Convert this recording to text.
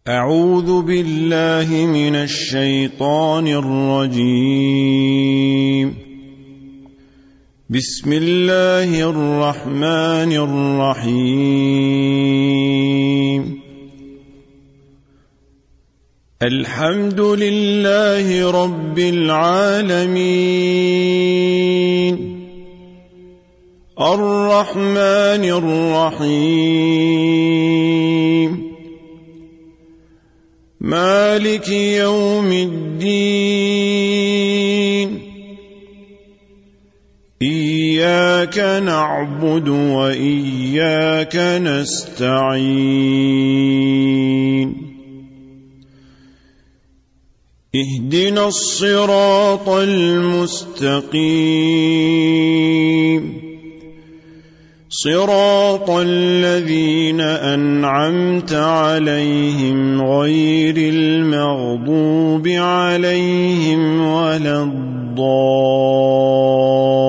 أعوذ بالله من الشيطان الرجيم. بسم الله الرحمن الرحيم. الحمد لله رب العالمين الرحمن الرحيم مالك يوم الدين إياك نعبد وإياك نستعين اهدنا الصراط المستقيم صراط الذين أنعمت عليهم غير المغضوب عليهم ولا الضالين.